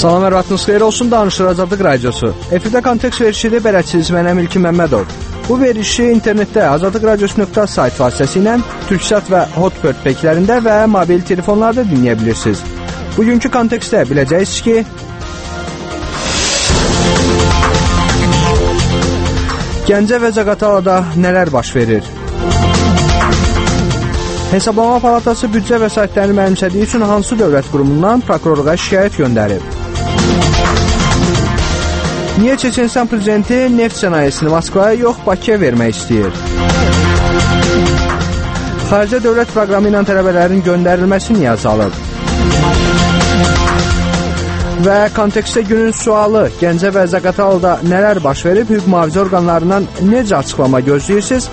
Salam, hərvatınız xeyir olsun, danışır Azadlıq Radiosu. Efirdə kontekst verişidir, bələdçiniz mənəm İlkin Məmmədov. Bu verişi internetdə azadlıqradiosu.sayt vasitəsilə Türksat və Hotbird peklərində və mobil telefonlarda dinləyə bilirsiniz. Bugünkü kontekstdə biləcəksiniz ki, Gəncə və Zaqatalada nələr baş verir? Hesablama Palatası büdcə vəsaitlərini mənimsədiyi üçün hansı dövlət qurumundan prokurorluğa şikayət göndərib? Niyə Çeçenistan prezidenti neft sənayesini Moskvaya yox, Bakıya vermək istəyir? Xaricə dövlət proqramı ilə tələbələrin göndərilməsi niyə azalıb? Və kontekstdə günün sualı, Gəncə və Zaqatalada nələr baş verib, hüquq mühafizə orqanlarından necə açıqlama gözləyirsiniz?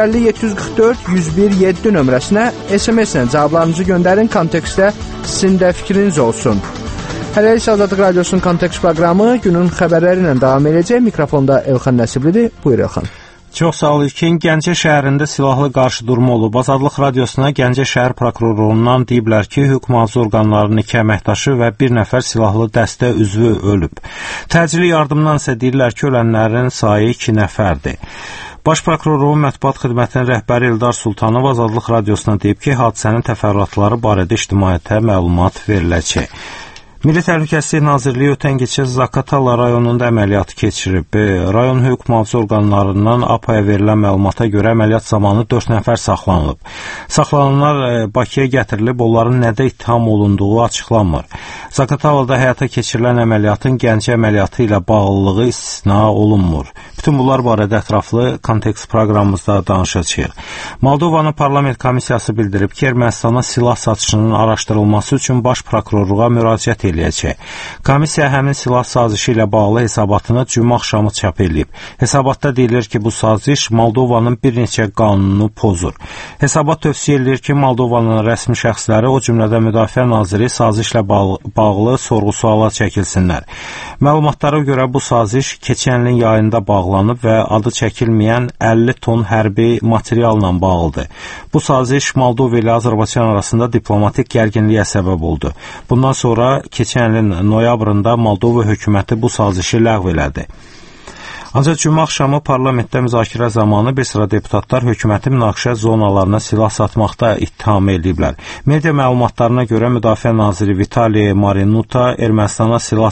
050-701-7 nömrəsinə SMS-lə cavablarınızı göndərin, kontekstdə sizin də fikriniz olsun. Hələlik Azadlıq Radiosunun kontekst proqramı günün xəbərləri ilə davam edəcək. Mikrofonda Elxan Nəsiblidir. Buyur Elxan. Çox sağ ol İlkin. Gəncə şəhərində silahlı qarşıdurma olub. Azadlıq Radiosuna Gəncə şəhər prokurorluğundan deyiblər ki, hüquq mühafizə orqanlarının 2 əməkdaşı və 1 nəfər silahlı dəstə üzvü ölüb. Təcili yardımdan isə deyirlər ki, ölənlərin sayı 2 nəfərdir. Baş prokurorluğun mətbuat xidmətinin rəhbəri Eldar Sultanov Azadlıq Radiosuna deyib ki, hadisənin təfərrüatları barədə ictimaiyyətə məlumat veriləcək. Milli Təhlükəsizlik Nazirliyi ötən keçən Zaqatala rayonunda əməliyyatı keçirib. Rayon hüquq mühafizə orqanlarından APA-ya verilən məlumata görə əməliyyat zamanı 4 nəfər saxlanılıb. Saxlananlar Bakıya gətirilib, onların nədə ittiham olunduğu açıqlanmır. Zaqatalada həyata keçirilən əməliyyatın Gəncə əməliyyatı ilə bağlılığı istisna olunmur. Bütün bunlar barədə ətraflı kontekst proqramımızda danışacağıq. Moldovanın parlament komissiyası bildirib ki, Ermənistana silah satışının araşdırılması üçün baş prokurorluğa müraciət eləyəcək. Komissiya həmin silah sazişi ilə bağlı hesabatını cümə axşamı çap edib. Hesabatda deyilir ki, bu saziş Moldovanın bir neçə qanununu pozur. Hesabat tövsiyə edir ki, Moldovanın rəsmi şəxsləri, o cümlədə Müdafiə Naziri sazişlə bağlı sorğu-suala çəkilsinlər. Məlumatlara görə bu saziş keçən ilin yayında bağlanıb və adı çəkilməyən 50 ton hərbi materialla bağlıdır. Bu saziş Moldova ilə Azərbaycan arasında diplomatik gərginliyə səbəb oldu. Bundan sonra keçən ilin noyabrında Moldova hökuməti bu sazişi ləğv elədi. Ancaq cümə axşamı parlamentdə müzakirə zamanı bir sıra deputatlar hökuməti münaqişə zonalarına silah satmaqda ittiham ediblər. Media məlumatlarına görə Müdafiə Naziri Vitali Marinuta Ermənistana silah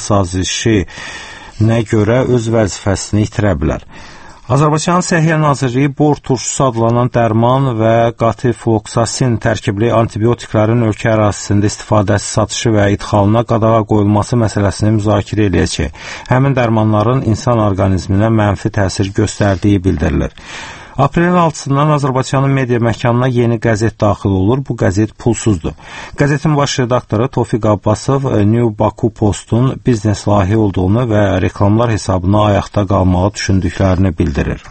sazişinə görə öz vəzifəsini itirə bilər. Azərbaycan Səhiyyə Nazirliyi bor turşusu adlanan dərman və qatifloksasin tərkibli antibiotiklərin ölkə ərazisində istifadəsi, satışı və idxalına qadağa qoyulması məsələsini müzakirə edəcək. Həmin dərmanların insan orqanizminə mənfi təsir göstərdiyi bildirilir. Aprelin 6-dan Azərbaycanın media məkanına yeni qəzet daxil olur. Bu qəzet pulsuzdur. Qəzetin baş redaktoru Tofiq Abbasov New Baku Postun biznes layihə olduğunu və reklamlar hesabına ayaqda qalmağı düşündüklərini bildirir.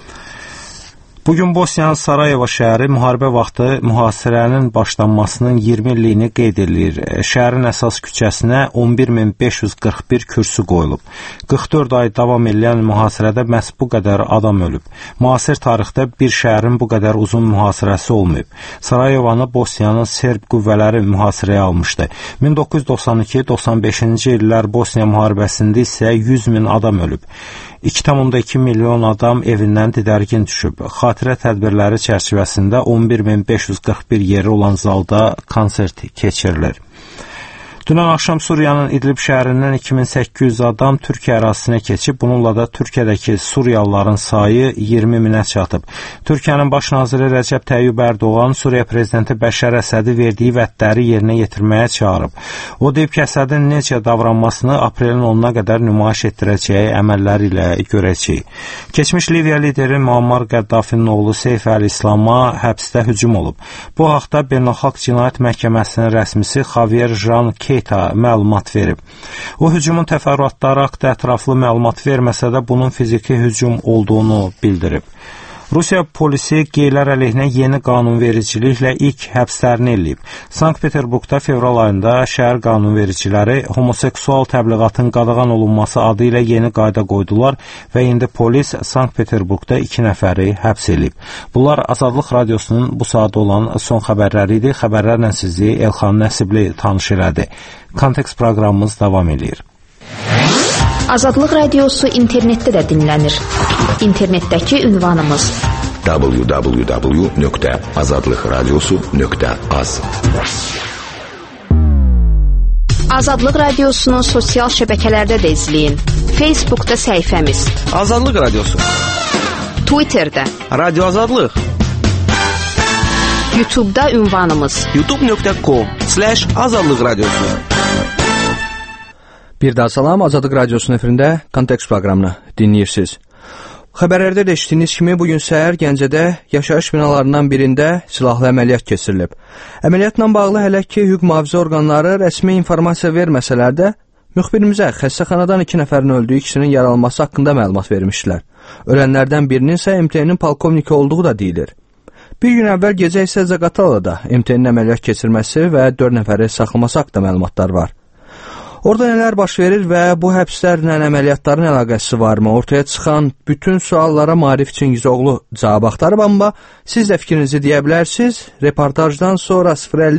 Bugün Bosniyanın Sarayeva şəhəri müharibə vaxtı mühasirənin başlanmasının 20 illiyini qeyd edilir. Şəhərin əsas küçəsinə 11.541 kürsü qoyulub. 44 ay davam edən mühasirədə məhz bu qədər adam ölüb. Müasir tarixdə bir şəhərin bu qədər uzun mühasirəsi olmayıb. Sarayevanı Bosniyanın Serb qüvvələri mühasirəyə almışdı. 1992-95-ci illər Bosniya müharibəsində isə 100.000 adam ölüb. 2,2 milyon adam evindən didərgin düşüb. Xatirə tədbirləri çərçivəsində 11.541 yeri olan zalda konsert keçirilir. Dünən axşam Suriyanın İdlib şəhərindən 2800 adam Türkiyə ərazisinə keçib, bununla da Türkiyədəki Suriyalıların sayı 20.000-ə çatıb. Türkiyənin baş naziri Rəcəb Təyyib Ərdoğan Suriya prezidenti Bəşər Əsədi verdiyi vədləri yerinə yetirməyə çağırıb. O deyib ki, Əsədin necə davranmasını aprelin 10-na qədər nümayiş etdirəcəyi əməlləri ilə görəcəyik. Keçmiş Liviya lideri Muammar Qəddafinin oğlu Seyf Əl-İslama həbsdə hücum olub. Bu haqda Beynəlxalq Cinayət Məhkəməsinin rəsmisi Javier Jan Keita məlumat verib. O hücumun təfərrüatları haqqında ətraflı məlumat verməsə də bunun fiziki hücum olduğunu bildirib. Rusiya polisi geylər əleyhinə yeni qanunvericiliklə ilk həbslərini eləyib. Sankt-Peterburqda fevral ayında şəhər qanunvericiləri homoseksual təbliğatın qadağan olunması adı ilə yeni qayda qoydular və indi polis Sankt-Peterburqda 2 nəfəri həbs eləyib. Bunlar Azadlıq Radiosunun bu saat olan son xəbərləri idi. Xəbərlərlə sizi Elxan Nəsibli tanış elədi. Kontekst proqramımız davam edir. Azadlıq Radiosu internetdə də dinlənir. İnternetdəki ünvanımız www.azadlıqradiosu.az. Azadlıq Radiosunu sosial şəbəkələrdə də izləyin. Facebookda səhifəmiz Azadlıq Radiosu, Twitterdə Radio Azadlıq, YouTube'da ünvanımız youtube.com/azadlıq radiosu. Bir daha salam, Azadlıq Radiosunun efirində Kontekst proqramını dinləyirsiniz. Xəbərlərdə də eşitdiyiniz kimi bugün səhər Gəncədə yaşayış binalarından birində silahlı əməliyyat keçirilib. Əməliyyatla bağlı hələ ki hüquq mühafizə orqanları rəsmi informasiya verməsələr də müxbirimizə xəstəxanadan 2 nəfərin öldüyü, ikisinin yaralanması haqqında məlumat vermişdilər. Ölənlərdən birinin isə MTN-in polkovniki olduğu da deyilir. Bir gün əvvəl gecə isə Zaqatalada MTN-in əməliyyat keçirməsi və 4 nəfəri saxlaması haqqında məlumatlar var. Orada nələr baş verir və bu həbslərlə əməliyyatların əlaqəsi varmı? Ortaya çıxan bütün suallara Maarif Çingizoğlu cavab axtarıb, amma siz də fikrinizi deyə bilərsiniz. Reportajdan sonra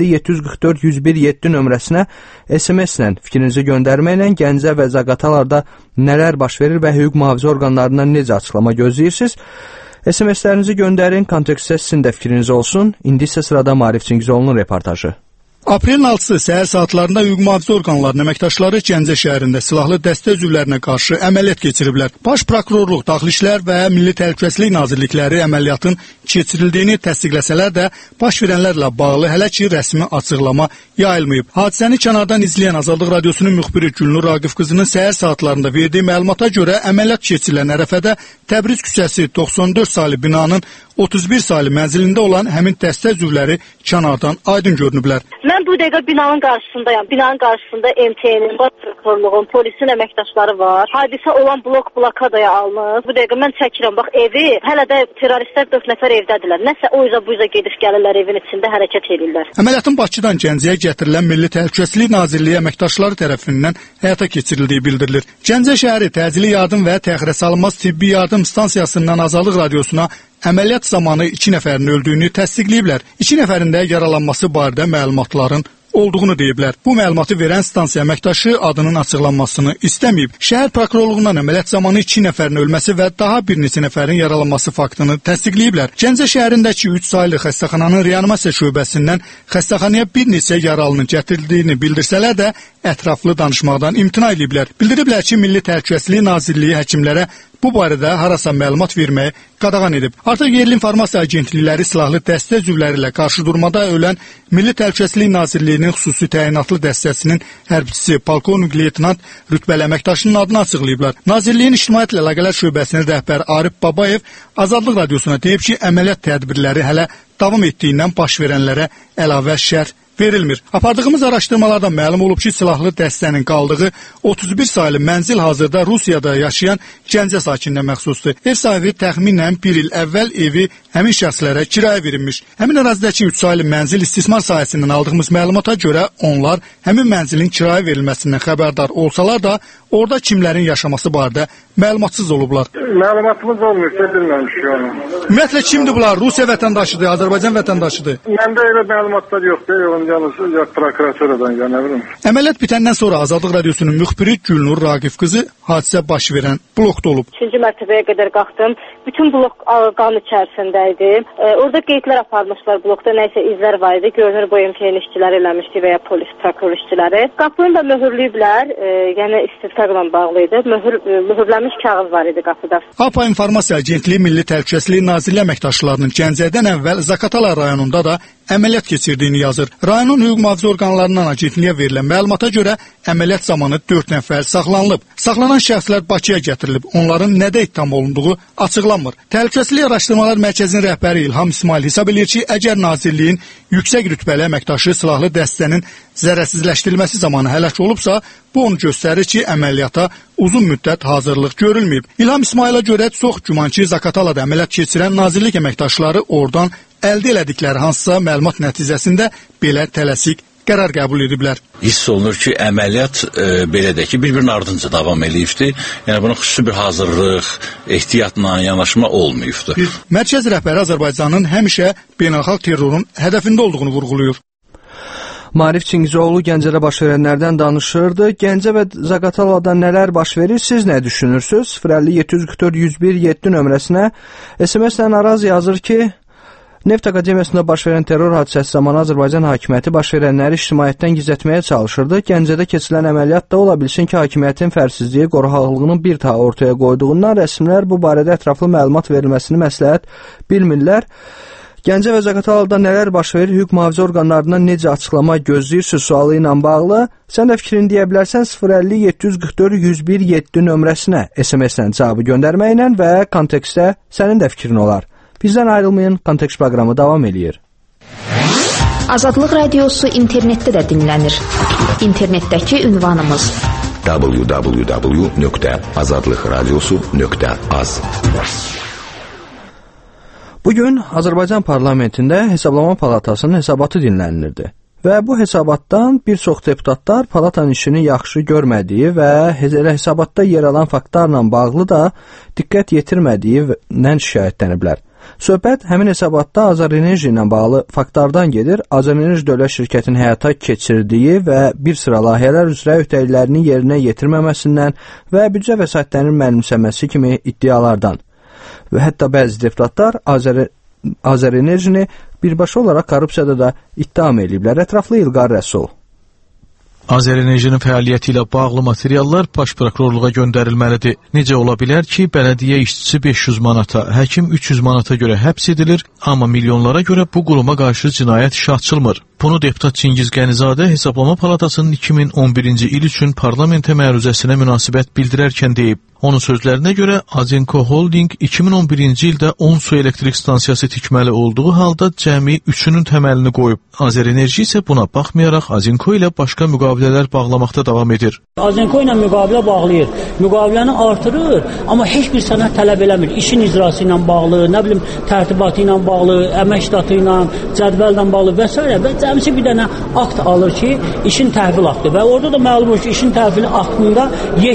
050-744-101-7 nömrəsinə SMS-lə fikrinizi göndərməklə Gəncə və Zaqatalarda nələr baş verir və hüquq mühafizə orqanlarından necə açıqlama gözləyirsiniz? SMS-lərinizi göndərin, kontekstdə sizin də fikriniz olsun. İndi isə sırada Maarif Çingizoğlu'nun reportajı. Aprelin 6-sı səhər saatlarında hüquq mühafizə orqanlarının əməkdaşları Gəncə şəhərində silahlı dəstə üzvlərinə qarşı əməliyyat keçiriblər. Baş prokurorluq, Daxili İşlər və Milli Təhlükəsizlik Nazirlikləri əməliyyatın keçirildiyini təsdiqləsələr də baş verənlərlə bağlı hələ ki rəsmi açıqlama yayılmayıb. Hadisəni kənardan izləyən Azadlıq Radiosunun müxbiri Gülnur Raqif qızının səhər saatlarında verdiyi məlumata görə əməliyyat keçirilən ərəfədə Təbriz küçəsi 94 saylı binanın 31 saylı mənzilində olan həmin dəstə üzvləri kənardan aydın görünüblər. Mən bu dəqiqə binanın qarşısındayam. Binanın qarşısında MTN-in, baş prokurorluğun, polisin əməkdaşları var. Hadisə olan blokadaya alınıb. Bu dəqiqə mən çəkirəm. Bax evi, hələ də terroristlər 4 nəfər evdədirlər. Nəsə o yüzə bu yüzə gedib gəlirlər, evin içində hərəkət edirlər. Əməliyyatın Bakıdan Gəncəyə gətirilən Milli Təhlükəsizlik Nazirliyi əməkdaşları tərəfindən həyata keçirildiyi bildirilir. Gəncə şəhəri təcili yardım və təxirə salınmaz tibbi yardım stansiyasından Azadlıq Radiosuna əməliyyat zamanı 2 nəfərin öldüyünü təsdiqləyiblər. 2 nəfərin də yaralanması barədə məlumatların olduğunu deyiblər. Bu məlumatı verən stansiya əməkdaşı adının açıqlanmasını istəməyib. Şəhər prokurorluğundan əməliyyat zamanı 2 nəfərin ölməsi və daha bir neçə nəfərin yaralanması faktını təsdiqləyiblər. Gəncə şəhərindəki 3 saylı xəstəxananın reanimasiya şöbəsindən xəstəxanaya bir neçə yaralının gətirildiyini bildirsələr də ətraflı danışmaqdan imtina ediblər. Bildiriblər ki, Milli Təhlükəsizlik Nazirliyi həkimlərə bu barədə harasa məlumat verməyi qadağan edib. Artıq yerli informasiya agentlikləri silahlı dəstə üzvləri ilə qarşıdurmada ölən Milli Təhlükəsizlik Nazirliyinin xüsusi təyinatlı dəstəsinin hərbçisi polkovnik leytenant rütbəli əməkdaşının adını açıqlayıblar. Nazirliyin İctimaiyyətlə Əlaqələr şöbəsinin rəhbəri Arif Babayev Azadlıq Radiosuna deyib ki, əməliyyat tədbirləri hələ davam etdiyindən baş verənlərə əlavə şərh verilmir. Apardığımız araşdırmalardan məlum olub ki, silahlı dəstənin qaldığı 31 saylı mənzil hazırda Rusiyada yaşayan Gəncə sakininə məxsusdur. Ev sahibi təxminən 1 il əvvəl evi həmin şəxslərə kirayə verilmiş. Həmin ərazidəki 3 saylı mənzil istismar sahəsindən aldığımız məlumata görə onlar həmin mənzilin kirayə verilməsindən xəbərdar olsalar da, orada kimlərin yaşaması barədə məlumatsız olublar. Məlumatımız olmuyorsa bilməmişik onu. Ümumiyyətlə kimdir bunlar? Rusiya vətəndaşıdır, Azərbaycan vətəndaşıdır? Məndə elə məlumatlar yoxdur. Yalnız ya prokuraturadan ya nə bilim. Əməliyyat bitəndən sonra Azadlıq Radiosunun müxbiri Gülnur Raqif qızı hadisə baş verən blokda olub. 3-cü mərtəbəyə qədər qalxdım. Bütün blok qan içərisində idi. Orada qeydlər aparmışlar. Blokda nəsə izlər var idi. Görünür bu MTN işçiləri eləmişdi və ya polis prokuror işçiləri. Qapını da möhürləyiblər. Yəni istisqaqla bağlı idi. Mühürlənmiş kağız var idi qapıda. APA İnformasiya Agentliyi Milli Təhlükəsizlik Nazirliyi əməkdaşlarının Gəncədən əvvəl Zaqatala rayonunda da əməliyyat keçirdiyini yazır. Rayonun hüquq mühafizə orqanlarından agentliyə verilən məlumata görə əməliyyat zamanı 4 nəfər saxlanılıb. Saxlanan şəxslər Bakıya gətirilib. Onların nədə ittiham olunduğu açıqlanmır. Təhlükəsizlik Araşdırmalar Mərkəzinin rəhbəri İlham İsmail hesab edir ki, əgər Nazirliyin yüksək rütbəli əməkdaşı silahlı dəstənin zərərsizləşdirilməsi zamanı həlak olubsa, bu onu göstərir ki, əməliyyata uzun müddət hazırlıq görülməyib. İlham İsmaila görə çox güman ki, Zaqatalada əməliyyat keçirən nazirlik əməkdaşları oradan əldə elədikləri hansısa məlumat nəticəsində belə tələsik qərar qəbul ediblər. Hiss olunur ki, əməliyyat belə də ki, bir-birinin ardınca davam edibdir. Yəni, buna xüsusi bir hazırlıq, ehtiyatla yanaşma olmayıbdır. Mərkəz rəhbəri Azərbaycanın həmişə beynəlxalq terrorun hədəfində olduğunu vurğulayır. Maarif Çingizoğlu Gəncədə baş verənlərdən danışırdı. Gəncə və Zaqatalada nələr baş verir, siz nə düşünürsünüz? 050-744-101-7 nömrəsinə SMS-lə Araz yazır ki, Neft Akademiyasında baş verən terror hadisəsi zamanı Azərbaycan hakimiyyəti baş verənləri ictimaiyyətdən gizlətməyə çalışırdı. Gəncədə keçirilən əməliyyat da ola bilsin ki, hakimiyyətin fərsizliyi, qorxaqlığının bir daha ortaya qoyduğundan rəsmilər bu barədə ətraflı məlumat verilməsini məsləhət bilmirlər. Gəncə və Zaqatalada nələr baş verir, hüquq mühafizə orqanlarından necə açıqlama gözləyirsiniz sualı ilə bağlı? Sən də fikrini deyə bilərsən 050-744-101-7 nömrəsinə SMS-lə cavabı göndərməklə və kontekstdə sənin də fikrin olar. Bizdən ayrılmayın, kontekst proqramı davam edir. Azadlıq Radiosu internetdə də dinlənir. İnternetdəki ünvanımız www.azadlıqradiosu.az. Bugün Azərbaycan parlamentində Hesablama Palatasının hesabatı dinlənilirdi. Və bu hesabatdan bir çox deputatlar palatanın işini yaxşı görmədiyi və hesabatda yer alan faktlarla bağlı da diqqət yetirmədiyindən şikayətləniblər. Söhbət həmin hesabatda Azarenerji ilə bağlı faktlardan gedir. Azarenerji dövlət şirkətinin həyata keçirdiyi və bir sıra layihələr üzrə öhdəliklərini yerinə yetirməməsindən və büdcə vəsaitlərinin mənimsəməsi kimi iddialardan. Və hətta bəzi deputatlar Azarenerjini birbaşa olaraq korrupsiyada da ittiham ediblər. Ətraflı İlqar Rəsul. Azarenerjinin fəaliyyəti ilə bağlı materiallar baş prokurorluğa göndərilməlidir. Necə ola bilər ki, bələdiyyə işçisi 500 manata, həkim 300 manata görə həbs edilir, amma milyonlara görə bu quruma qarşı cinayət işi açılmır. Bunu deputat Çingiz Qənizadə Hesablama Palatasının 2011-ci il üçün parlamentə məruzəsinə münasibət bildirərkən deyib. Onun sözlərinə görə Azenko Holding 2011-ci ildə 10 su elektrik stansiyası tikməli olduğu halda cəmi 3-ünün təməlini qoyub. Azarenerji isə buna baxmayaraq Azenko ilə başqa müqavilələr bağlamaqda davam edir. Azenko ilə müqavilə bağlayır, müqaviləni artırır, amma heç bir sənəd tələb eləmir. İşin icrası ilə bağlı, nə bilim tərtibatı ilə bağlı, əmək ştatı ilə, cədvəllə bağlı və s. və cəmsi bir dənə akt alır ki, işin təhvil aktı və orada da məlum olur ki, işin təhvili aktında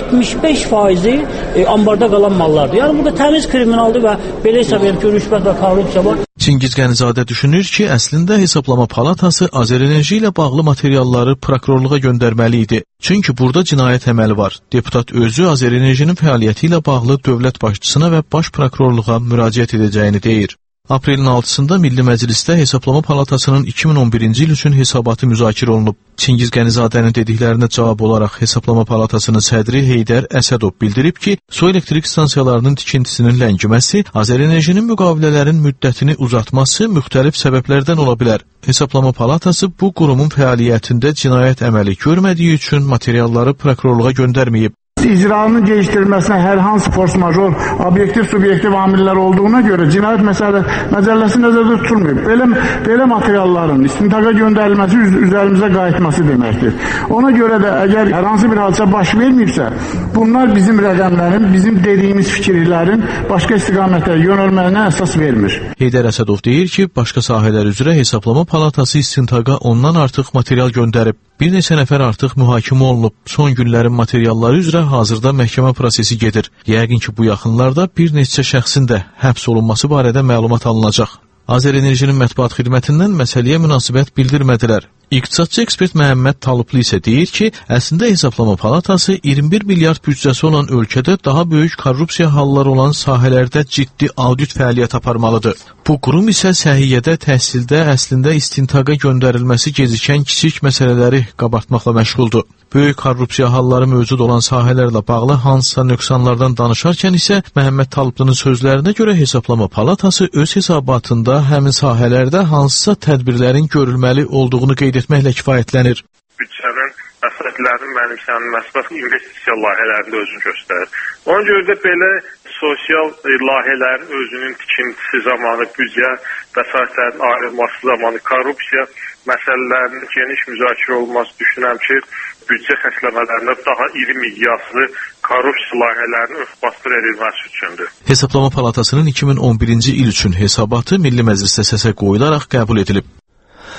75% ambarda qalan mallardır. Yəni burada təmiz kriminaldır və belə hesab edir ki, rüşvət və korrupsiya var. Çingiz Qənizadə düşünür ki, əslində Hesablama Palatası Azarenerji ilə bağlı materialları prokurorluğa göndərməli idi. Çünki burada cinayət əməli var. Deputat özü Azarenerjinin fəaliyyəti ilə bağlı dövlət başçısına və baş prokurorluğa müraciət edəcəyini deyir. Aprelin 6-sında Milli Məclisdə Hesablama Palatasının 2011-ci il üçün hesabatı müzakirə olunub. Çingiz Qənizadənin dediklərinə cavab olaraq Hesablama Palatasının sədri Heydər Əsədov bildirib ki, su elektrik stansiyalarının tikintisinin ləngiməsi, Azarenerjinin müqavilələrin müddətini uzatması müxtəlif səbəblərdən ola bilər. Hesablama Palatası bu qurumun fəaliyyətində cinayət əməli görmədiyi üçün materialları prokurorluğa göndərməyib. İcranın gecikdirilməsinə hər hansı force major, obyektiv, subyektiv amillər olduğuna görə cinayət məcəlləsi nəzərdə tutulmayıb. Belə materialların istintaqa göndərilməsi üzərimizə qayıtması deməkdir. Ona görə də əgər hər hansı bir hadisə baş verməyibsə, bunlar bizim rəqəmlərin, bizim dediyimiz fikirlərin başqa istiqamətə yönəlməyinə əsas vermir. Heydər Əsədov deyir ki, başqa sahələr üzrə Hesablama Palatası istintaqa ondan artıq material göndərib. Bir neçə nəfər artıq mühakimə olunub. Son günlərin materialları üzrə hazırda məhkəmə prosesi gedir. Yəqin ki, bu yaxınlarda bir neçə şəxsin də həbs olunması barədə məlumat alınacaq. Azarenerjinin mətbuat xidmətindən məsələyə münasibət bildirmədilər. İqtisadçı ekspert Məhəmməd Talıblı isə deyir ki, əslində Hesablama Palatası 21 milyard büdcəsi olan ölkədə daha böyük korrupsiya halları olan sahələrdə ciddi audit fəaliyyət aparmalıdır. Bu qurum isə səhiyyədə, təhsildə əslində istintaqa göndərilməsi gecikən kiçik məsələləri qabartmaqla məşğuldur. Böyük korrupsiya halları mövcud olan sahələrlə bağlı hansısa nöqsanlardan danışarkən isə Məhəmməd Talıblının sözlərinə görə Hesablama Palatası öz hesabatında həmin sahələrdə hansısa tədbirlərin görülməli olduğunu qeyd etməklə kifayətlənir. Büdcənin məsləhətlərinin mənimsənilməsi və investisiya layihələrində özünü göstərir. Ona görə də belə sosial layihələrin özünün tikintisi zamanı, büdcə vəsaitlərin ayrılması zamanı korrupsiya məsələlərinin geniş müzakirə olunması düşünürəm ki, büdcə xərcləmələrində daha iri miqyaslı korrupsiya layihələrinin örtbasdır edilməsi üçündür. Hesablama Palatasının 2011-ci il üçün hesabatı Milli Məclisdə səsə qoyularaq qəbul edilib.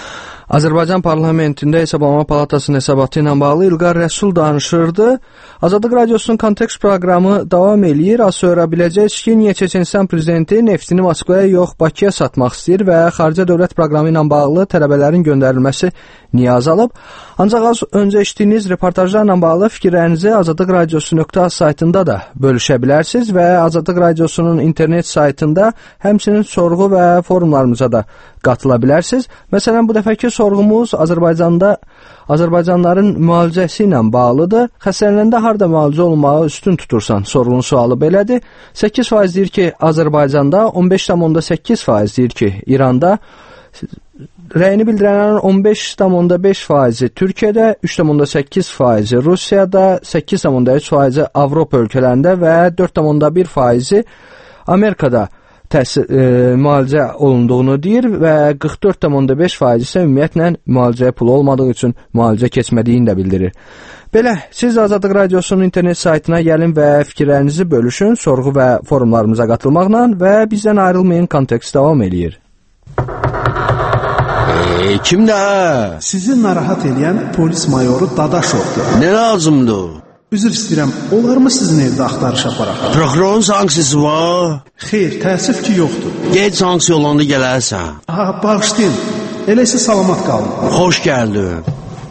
Azərbaycan parlamentində Hesablama Palatasının hesabatı ilə bağlı İlqar Rəsul danışırdı. Azadlıq Radiosunun Kontekst proqramı davam eləyir. Az sonra biləcəksiniz ki, niyə Çeçenistan prezidenti neftini Moskvaya yox, Bakıya satmaq istəyir və xarici dövlət proqramı ilə bağlı tələbələrin göndərilməsi niyə azalıb. Ancaq az öncə eşitdiyiniz reportajlarla bağlı fikirlərinizi Azadlıq Radiosu.az saytında da bölüşə bilərsiniz və Azadlıq Radiosunun internet saytında həmçinin sorğu və forumlarımıza da qatıla bilərsiniz. Məsələn, bu dəfəki sorğumuz Azərbaycanlıların müalicəsi ilə bağlıdır. Xəstələnəndə harda müalicə olunmağı üstün tutursan? Sorğunun sualı belədir. 8% deyir ki, Azərbaycanda, 15,8% deyir ki, İranda. Rəyini bildirənlərin 15,5% Türkiyədə, 3,8% Rusiyada, 8,3% Avropa ölkələrində və 4,1% Amerikada müalicə olunduğunu deyir və 44,5% isə ümumiyyətlə müalicəyə pulu olmadığı üçün müalicə keçmədiyini də bildirir. Belə, siz Azadlıq Radiosunun internet saytına gəlin və fikirlərinizi bölüşün, sorğu və forumlarımıza qatılmaqla və bizdən ayrılmayın, kontekst davam eləyir. Kimdə? Sizi narahat edən polis mayoru Dadaşovdur. Nə lazımdır? Üzr istəyirəm, olarmı sizin evdə axtarış aparaq? Prokurorun sanksiyası var? Xeyr, təəssüf ki, yoxdur. Gec sanksiya olanda gələrsən. Bağışlayın, elə isə salamat qalın. Xoş gəldin.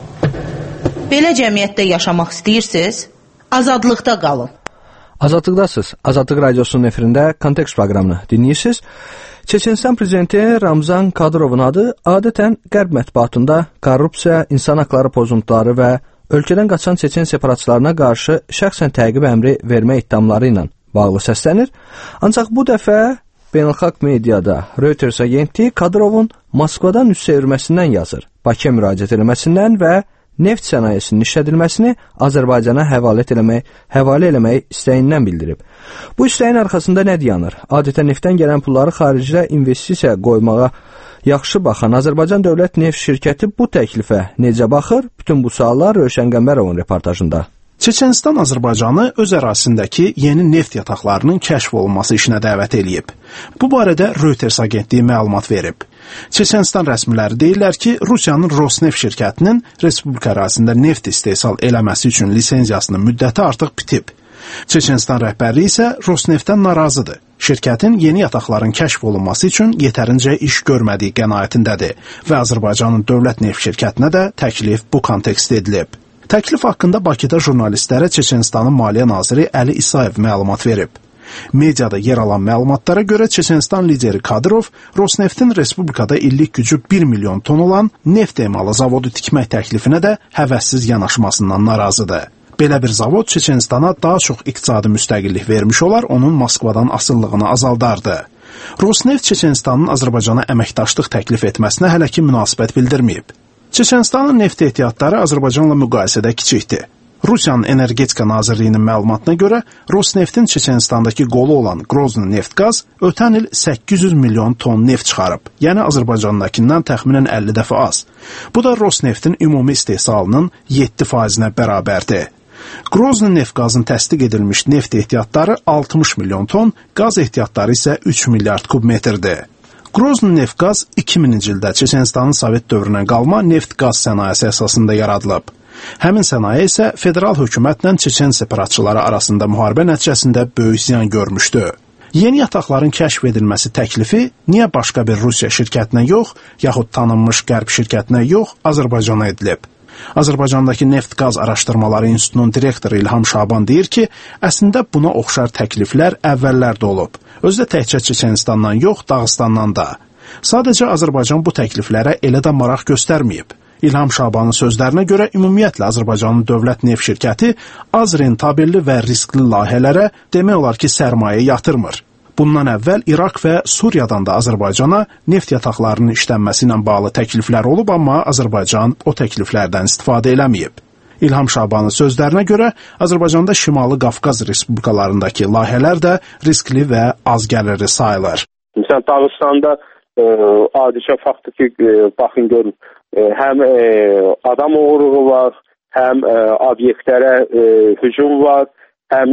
Belə cəmiyyətdə yaşamaq istəyirsiniz? Azadlıqda qalın. Azadlıqdasınız. Azadlıq Radiosunun efirində Kontekst proqramını dinləyirsiniz. Çeçenistan prezidenti Ramzan Kadyrovun adı adətən Qərb mətbuatında korrupsiya, insan haqları pozuntuları və ölkədən qaçan Çeçen separatçılarına qarşı şəxsən təqib əmri vermə iddiaları ilə bağlı səslənir. Ancaq bu dəfə beynəlxalq mediada Reuters agentliyi Kadrovun Moskvadan üz çevirməsindən yazır, Bakıya müraciət etməsindən və neft sənayesinin işlədilməsini Azərbaycana həvalə eləmək istəyindən bildirib. Bu istəyin arxasında nə dayanır? Adətən neftdən gələn pulları xaricdə investisiya qoymağa yaxşı baxan Azərbaycan Dövlət Neft Şirkəti bu təklifə necə baxır? Bütün bu suallar Rövşən Qəmbərovun reportajında. Çeçenistan Azərbaycanı öz ərazisindəki yeni neft yataqlarının kəşf olunması işinə dəvət eləyib. Bu barədə Reuters agentliyi məlumat verib. Çeçenistan rəsmiləri deyirlər ki, Rusiyanın Rosneft şirkətinin respublika ərazisində neft istehsal eləməsi üçün lisenziyasının müddəti artıq bitib. Çeçenistan rəhbərliyi isə Rosneftdən narazıdır. Şirkətin yeni yataqların kəşf olunması üçün yetərincə iş görmədiyi qənaətindədir və Azərbaycanın Dövlət Neft Şirkətinə də təklif bu kontekst edilib. Təklif haqqında Bakıda jurnalistlərə Çeçenistanın Maliyyə naziri Əli İsayev məlumat verib. Mediada yer alan məlumatlara görə Çeçenistan lideri Kadyrov Rosneftin respublikada illik gücü 1 milyon ton olan neft emalı zavodu tikmək təklifinə də həvəssiz yanaşmasından narazıdır. Belə bir zavod Çeçenistana daha çox iqtisadi müstəqillik vermiş olar, onun Moskvadan asıllığını azaldardı. Rosneft Çeçenistanın Azərbaycana əməkdaşlıq təklif etməsinə hələ ki münasibət bildirməyib. Çeçenistanın neft ehtiyatları Azərbaycanla müqayisədə kiçikdir. Rusiyanın Energetika Nazirliyinin məlumatına görə Rosneftin Çeçenistandakı qolu olan Grozny Neftgaz ötən il 800 milyon ton neft çıxarıb, yəni Azərbaycandakindən təxminən 50 dəfə az. Bu da Rosneftin ümumi istehsalının 7%-nə bərabərdir. Grozny Neftgazın təsdiq edilmiş neft ehtiyatları 60 milyon ton, qaz ehtiyatları isə 3 milyard kubmetrdir. Grozny Neftgaz 2000-ci ildə Çeçenistanın Sovet dövrünə qalma neft-qaz sənayesi əsasında yaradılıb. Həmin sənaye isə federal hökumətlə Çeçen separatçıları arasında müharibə nəticəsində böyük ziyan görmüşdü. Yeni yataqların kəşf edilməsi təklifi niyə başqa bir Rusiya şirkətinə yox, yaxud tanınmış Qərb şirkətinə yox, Azərbaycana edilib? Azərbaycandakı Neft-Qaz Araşdırmaları İnstitutunun direktoru İlham Şaban deyir ki, əslində buna oxşar təkliflər əvvəllərdə olub. Özdə təkcə Çeçenistandan yox, Dağıstandan da. Sadəcə Azərbaycan bu təkliflərə elə də maraq göstərməyib. İlham Şabanın sözlərinə görə ümumiyyətlə Azərbaycanın Dövlət Neft Şirkəti az rentabilli və riskli layihələrə demək olar ki, sərmayə yatırmır. Bundan əvvəl İraq və Suriyadan da Azərbaycana neft yataqlarının işlənməsi ilə bağlı təkliflər olub, amma Azərbaycan o təkliflərdən istifadə eləməyib. İlham Şabanın sözlərinə görə Azərbaycanda Şimali Qafqaz respublikalarındakı layihələr də riskli və az gəlirli sayılır. Məsələn, Dağıstanda adicə faktdır ki, baxın görün, həm adam oğurluğu var, həm obyektlərə hücum var, həm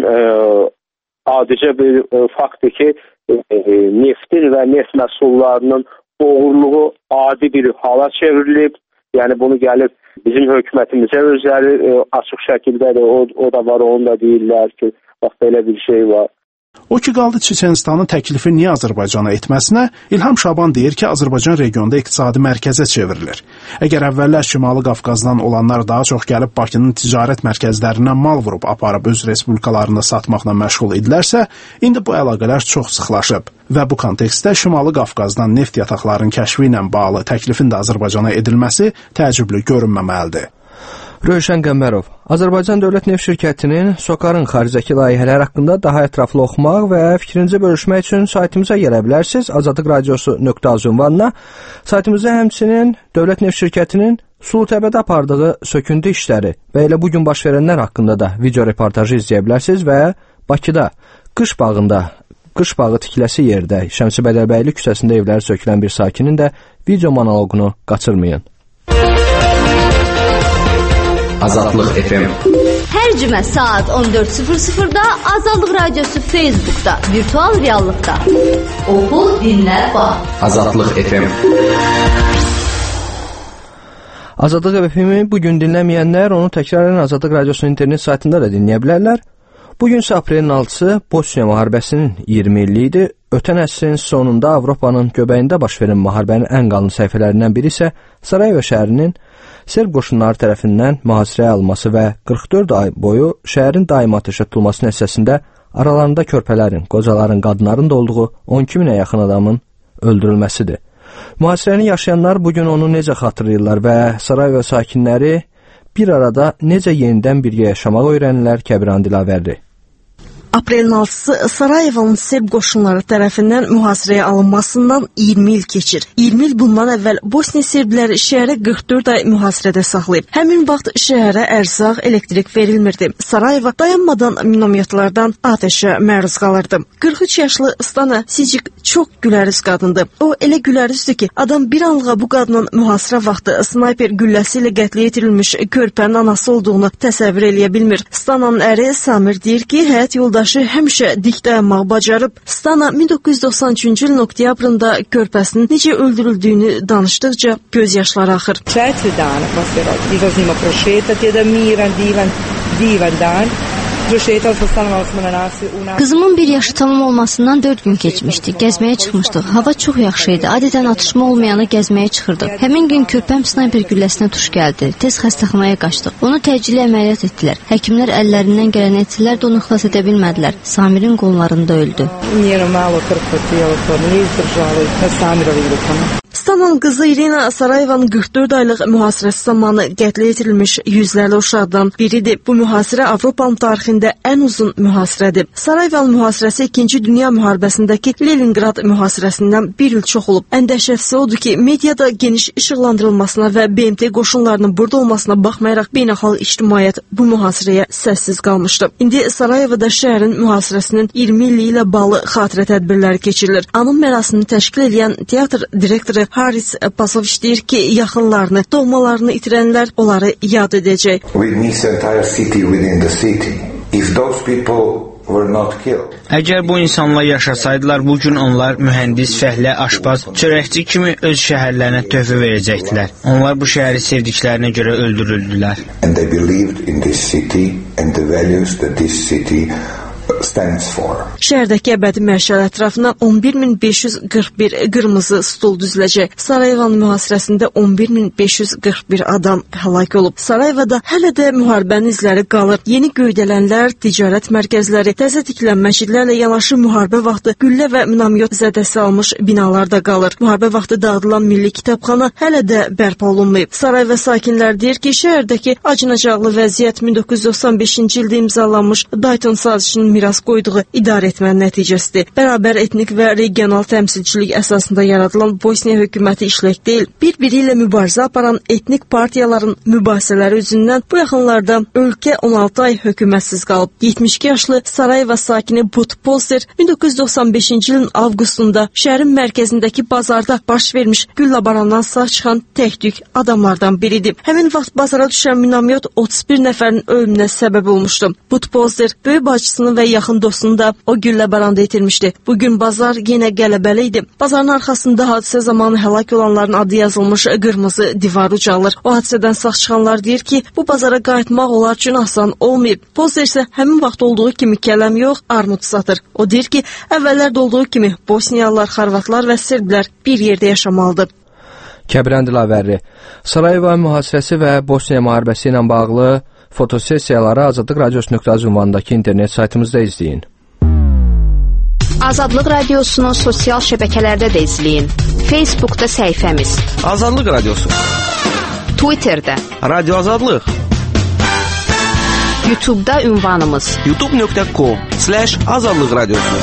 adicə bir faktdır ki, neftin və neft məhsullarının oğurluğu adi bir hala çevrilib. Yəni bunu gəlib bizim hökumətimizə özləri açıq şəkildə də o da var, onu da deyirlər ki, bax belə bir şey var. O ki qaldı Çeçenistanın təklifi niyə Azərbaycana etməsinə, İlham Şaban deyir ki, Azərbaycan regionda iqtisadi mərkəzə çevrilir. Əgər əvvəllər Şimali Qafqazdan olanlar daha çox gəlib Bakının ticarət mərkəzlərindən mal vurub aparıb öz respublikalarında satmaqla məşğul edilərsə, indi bu əlaqələr çox sıxlaşıb və bu kontekstdə Şimali Qafqazdan neft yataqlarının kəşfi ilə bağlı təklifin də Azərbaycana edilməsi təəccüblü görünməməlidir. Rövşən Qəmbərov, Azərbaycan Dövlət Neft Şirkətinin SOCAR-ın xaricdəki layihələr haqqında daha ətraflı oxumaq və fikrinizi bölüşmək üçün saytımıza gələ bilərsiniz. azadlıqradiosu.az ünvanına. Saytımızda həmçinin Dövlət Neft Şirkətinin Sulutəbədə apardığı söküntü işləri və elə bugün baş verənlər haqqında da video reportajı izləyə bilərsiniz və Bakıda, Qış bağı tikiləsi yerdə, Şəmsi Bədəlbəyli küçəsində evləri sökülən bir sakinin də video monoloqunu qaçırmayın. Azadlıq FM. Hər cümə saat 14:00-da Azadlıq Radiosu Facebookda, virtual reallıqda. Oxu, dinlə, bax. Azadlıq FM. Azadlıq FM-i bugün dinləməyənlər onu təkrarən Azadlıq Radiosunun internet saytında da dinləyə bilərlər. Bugün isə aprelin 6-sı Bosniya müharibəsinin 20 illiyi idi. Ötən əsrin sonunda Avropanın göbəyində baş verən müharibənin ən qalın səhifələrindən biri isə Sarayevo şəhərinin Serb qoşunları tərəfindən mühasirəyə alınması və 44 ay boyu şəhərin daimi atəşə tutulması nəticəsində aralarında körpələrin, qocaların, qadınların da olduğu 12 minə yaxın adamın öldürülməsidir. Mühasirəni yaşayanlar bugün onu necə xatırlayırlar və Sarayevo sakinləri bir arada necə yenidən birgə yaşamaq öyrənirlər? Kəbiran Dilavərli. Aprelin 6-sı Sarayevonun Serb qoşunları tərəfindən mühasirəyə alınmasından 20 il keçir. 20 il bundan əvvəl Bosniya serbləri şəhərə 44 ay mühasirədə saxlayıb. Həmin vaxt şəhərə ərzaq, elektrik verilmirdi. Sarayevo dayanmadan minomyotlardan atəşə məruz qalırdı. 43 yaşlı Stana Sicik çox güləriz qadındır. O elə gülərizdir ki, adam bir anlığa bu qadının mühasirə vaxtı snayper gülləsi ilə qətlə yetirilmiş körpənin anası olduğunu təsəvvür eləyə bilmir. Stananın əri Samir deyir ki, həyat yoldaşı həmişə dik dayanmaq bacarıb. Stana 1993-cü ilin oktyabrında körpəsinin necə öldürüldüyünü danışdıqca göz yaşları axır. 4 dana posle rod. Izlazimo prošetati, jedan miran, divan dan. Kızımın bir yaşı tamam olmasından 4 gün keçmişdi. Gəzməyə çıxmışdıq. Hava çox yaxşı idi. Adətən atışma olmayanı gəzməyə çıxırdıq. Həmin gün körpəm snayper gülləsinə tuş gəldi. Tez xəstəxanaya qaçdıq. Onu təcili əməliyyat etdilər. Həkimlər əllərindən gələn etdilər də onu xilas edə bilmədilər. Samirin qollarında öldü. Stananın qızı İrina Sarayevonun 44 aylıq mühasirəsi zamanı qətlə yetirilmiş yüzlərlə uşaqdan biridir. Bu mühasirə Avropanın tarixində ən uzun mühasirədir. Sarayevon mühasirəsi 2-ci Dünya müharibəsindəki Leningrad mühasirəsindən bir il çox olub. Ən dəhşətlisi odur ki, mediada geniş işıqlandırılmasına və BMT qoşunlarının burada olmasına baxmayaraq beynəlxalq ictimaiyyət bu mühasirəyə səssiz qalmışdı. İndi Sarayevoda şəhərin mühasirəsinin 20 illiyi ilə bağlı xatirə tədbirləri keçirilir. Anım mərasimini təşkil edən teatr direktoru Haris Pasoviç deyir ki, yaxınlarını, doğmalarını itirənlər onları yad edəcək. Əgər bu insanlar yaşasaydılar, bugün onlar mühəndis, fəhlə, aşpaz, çörəkçi kimi öz şəhərlərinə töhfə verəcəkdilər. Onlar bu şəhəri sevdiklərinə görə öldürüldülər. Şəhərdəki əbədi məşəl ətrafına 11.541 qırmızı stol düzüləcək. Sarayevon mühasirəsində 11.541 adam həlak olub. Sarayevoda hələ də müharibənin izləri qalır. Yeni göydələnlər, ticarət mərkəzləri, təzə tikilən məscidlərlə yanaşı müharibə vaxtı güllə və minomyot zədəsi almış binalar da qalır. Müharibə vaxtı dağıdılan milli kitabxana hələ də bərpa olunmayıb. Sarayevo sakinləri deyir ki, şəhərdəki acınacaqlı vəziyyət 1995-ci ildə imzalanmış Dayton sazişinin miras qoyduğu idarə etmənin nəticəsidir. Bərabər etnik və regional təmsilçilik əsasında yaradılan Bosniya hökuməti işlək deyil. Bir-biri ilə mübarizə aparan etnik partiyaların mübahisələri üzündən bu yaxınlarda ölkə 16 ay hökumətsiz qalıb. 72 yaşlı Sarayevo sakini But Polster 1995-ci ilin avqustunda şəhərin mərkəzindəki bazarda baş vermiş gül labarandan sağ çıxan tək-tük adamlardan biridir. Həmin vaxt bazara düşən minomyot 31 nəfərin ölümünə səbəb olmuşdu. But Polster böyük bacısının və yaxın dostunu da o güllə baranda itirmişdi. Bugün bazar yenə qələbəli idi. Bazarın arxasında hadisə zamanı həlak olanların adı yazılmış qırmızı divar ucalır. O hadisədən sağ çıxanlar deyir ki, bu bazara qayıtmaq onlar üçün asan olmayıb. Pozer isə həmin vaxt olduğu kimi kələm yox, armud satır. O deyir ki, əvvəllərdə olduğu kimi Bosniyalılar, Xorvatlar və Serblər bir yerdə yaşamalıdır. Kəbirən Dilavərli, Sarayevo mühasirəsi və Bosniya müharibəsi ilə bağlı fotosessiyaları azadlıqradios.az ünvanındakı internet saytımızda izləyin. Azadlıq Radiosunu sosial şəbəkələrdə də izləyin. Facebookda səhifəmiz Azadlıq Radiosu, Twitterdə Radio Azadlıq, YouTube'da ünvanımız youtube.com/azadlıq radiosu.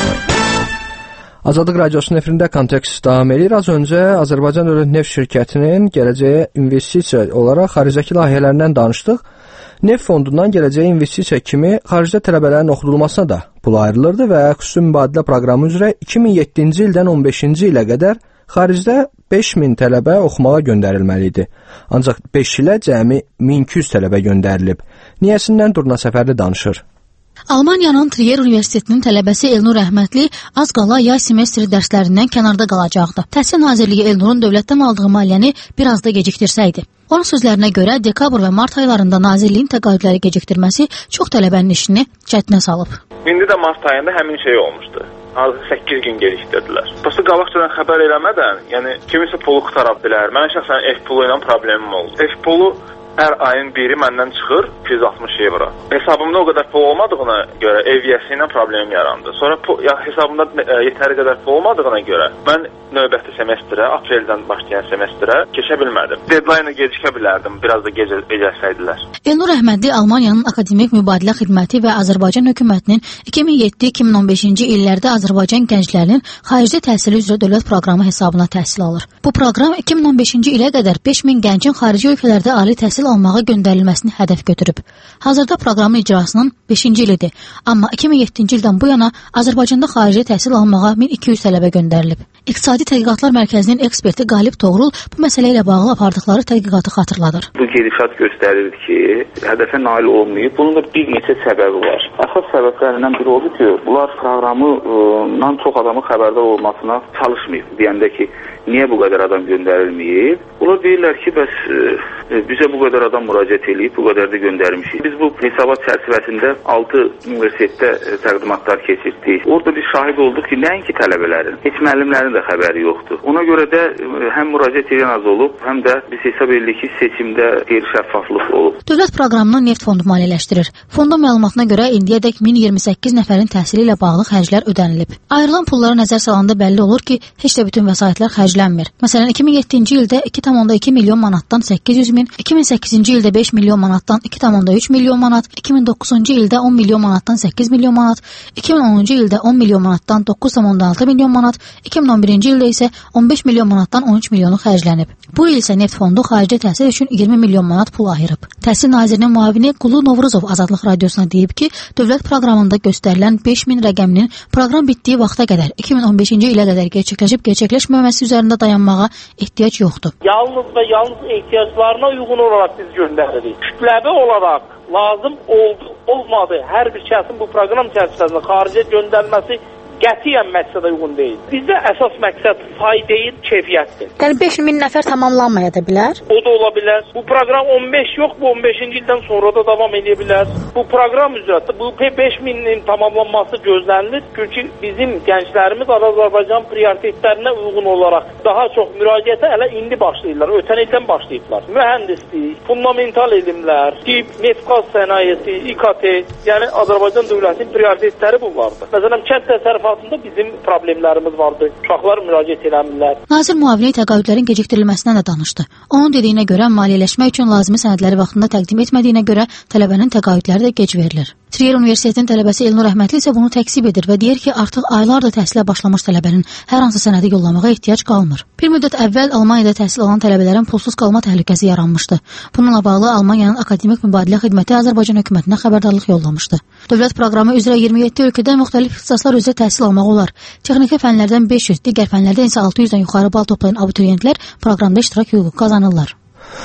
Azadlıq Radiosunun efirində kontekst davam edir. Az öncə Azərbaycan Dövlət Neft Şirkətinin gələcəyə investisiya olaraq xaricdəki layihələrindən danışdıq. Neft fondundan gələcəyə investisiya kimi xaricdə tələbələrin oxudulmasına da pul ayrılırdı və xüsusi mübadilə proqramı üzrə 2007-ci ildən 15-ci ilə qədər xaricdə 5000 tələbə oxumağa göndərilməli idi. Ancaq 5 ilə cəmi 1200 tələbə göndərilib. Niyəsindən Durna Səfərli danışır. Almaniyanın Trier Universitetinin tələbəsi Elnur Əhmədli az qala yay semestri dərslərindən kənarda qalacaqdı. Təhsil Nazirliyi Elnurun dövlətdən aldığı maliyyəni biraz da gecikdirsəydi. Onun sözlərinə görə dekabr və mart aylarında Nazirliyin təqaüdləri gecikdirməsi çox tələbənin işini çətinə salıb. İndi də mart ayında həmin şey olmuşdu. Azı 8 gün gecikdirdilər. Prosta qabaqcadan xəbər eləmədən, yəni kimisə pulu qutara bilər. Mən şəxsən ev pulu ilə problemim oldu. Ev pulu hər ayın biri məndən çıxır 260 evro. Hesabımda o qədər pul olmadığına görə ev yiyəsi ilə problemim yarandı. Sonra hesabımda yetəri qədər pul olmadığına görə mən növbəti semestrə, apreldən başlayan semestrə keçə bilmədim. Deadline-ı gecikə bilərdim, biraz da gecəsəydilər. Elnur Əhmədli Almaniyanın Akademik Mübadilə Xidməti və Azərbaycan hökumətinin 2007-2015-ci illərdə Azərbaycan gənclərinin xarici təhsili üzrə dövlət proqramı hesabına təhsil alır. Bu proqram 2015-ci ilə qədər 5000 gəncin xarici ölkələrdə ali təhsil almağa göndərilməsini hədəf götürüb. Hazırda proqramın icrasının 5-ci ilidir. Amma 2007-ci ildən bu yana Azərbaycanda xarici təhsil almağa 1200 tələbə göndərilib. İqtisadi Tədqiqatlar Mərkəzinin eksperti Qalib Toğrul bu məsələ ilə bağlı apardıqları tədqiqatı xatırladır. Bu gedişat göstərir ki, hədəfə nail olmayıb. Bunun da bir neçə səbəbi var. Əsas səbəblərindən biri odur ki, bunlar proqramından çox adamın xəbərdar olmasına çalışmayıb. Deyəndə ki, niyə bu qədər adam göndərilməyib? Onlar deyirlər ki, bəs bizə bu qədər adam müraciət edib, bu qədər də göndərmişik. Biz bu hesabat çərçivəsində 6 universitetdə təqdimatlar keçirdik. Orada biz şahid olduq ki, nəinki tələbələrin, heç müəllimlərin də xəbəri yoxdur. Ona görə də həm müraciət edən az olub, həm də biz hesab edirik ki, seçimdə qeyri-şəffaflıq olub. Dövlət proqramını Neft Fondu maliyyələşdirir. Fondun məlumatına görə indiyədək 1028 nəfərin təhsili ilə bağlı xərclər ödənilib. Ayrılan pullara nəzər salanda bəlli olur ki, heç də bütün vəsaitlər xərclənmir. Məsələn, 2007-ci ildə 2,2 milyon manatdan 800 min, 2008-ci ildə 5 milyon manatdan 2,3 milyon manat, 2009-cu ildə 10 milyon manatdan 8 milyon manat, 2010-cu ildə 10 milyon manatdan 9,6 milyon manat, 2011-ci ildə isə 15 milyon manatdan 13 milyonu xərclənib. Bu il isə Neft Fondu xarici təhsil üçün 20 milyon manat pul ayırıb. Təhsil Nazirinin müavini Qulu Novruzov Azadlıq Radiosuna deyib ki, dövlət proqramında göstərilən 5000 rəqəminin proqram bitdiyi vaxta qədər 2015-ci ilə qədər gerçəkləşməməsi üzərində dayanmağa ehtiyac yoxdur. Yalnız və yalnız ehtiyaclarına uyğun olaraq biz göndəririk. Kütləvi olaraq lazım oldu, olmadı hər bir kəsin bu proqram çərçivəsində xaricə göndərilməsi qətiyyən məqsədə uyğun deyil. Bizdə əsas məqsəd fay deyil, keyfiyyətdir. Yəni 5000 nəfər tamamlanmaya da bilər? O da ola bilər. Bu proqram 15 yox, bu 15-ci ildən sonra da davam edə bilər. Bu proqram üzrə bu 5000-in tamamlanması gözlənilir. Çünki bizim gənclərimiz Azərbaycan prioritetlərinə uyğun olaraq daha çox müraciətə hələ indi başlayırlar. Ötən ildən başlayıblar. Mühəndislik, fundamental elmlər, tibb, neft-qaz sənayesi, İKT, yəni Azərbaycan dövlətinin prioritetləri bunlardır. Məsələn, kənd təsərrüfatında bizim problemlərimiz vardı. Uşaqlar müraciət eləmirlər. Nazir müavini təqaüdlərin gecikdirilməsindən də danışdı. Onun dediyinə görə maliyyələşmək üçün lazımi sənədləri vaxtında təqdim etmədiyinə görə tələbənin təqaüdləri də gec verilir. Trier Universitetinin tələbəsi Elnur Əhmədli isə bunu təksib edir və deyir ki, artıq aylardır təhsilə başlamış tələbənin hər hansı sənədi yollamağa ehtiyac qalmır. Bir müddət əvvəl Almaniyada təhsil alan tələbələrin pulsuz qalma təhlükəsi yaranmışdı. Bununla bağlı Almaniyanın Akademik Mübadilə Xidməti Azərbaycan hökumətinə xəbərdarlıq yollamışdı. Dövlət proqramı üzrə 27 ölkədə müxtəlif ixtisaslar üzrə təhsil almaq olar. Texniki fənlərdən 500, digər fənlərdən isə 600-dən yuxarı bal toplayan abituriyentlər proqramda iştirak hüququ qazanırlar.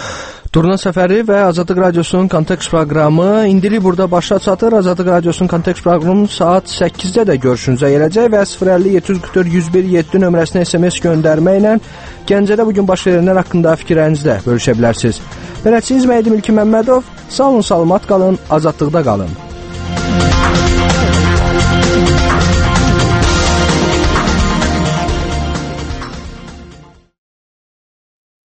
Turna Səfəri və Azadlıq Radiosunun Kontekst proqramı indilik burada başa çatır. Azadlıq Radiosunun Kontekst proqramı saat 8-də də görüşünüzə gələcək və 050-744-101-7 nömrəsinə SMS göndərməklə Gəncədə bugün baş verənlər haqqında fikirlərinizi də bölüşə bilərsiniz. Bələdçiniz Məhdi Milki Məmmədov. Sağ olun, salamat qalın, azadlıqda qalın.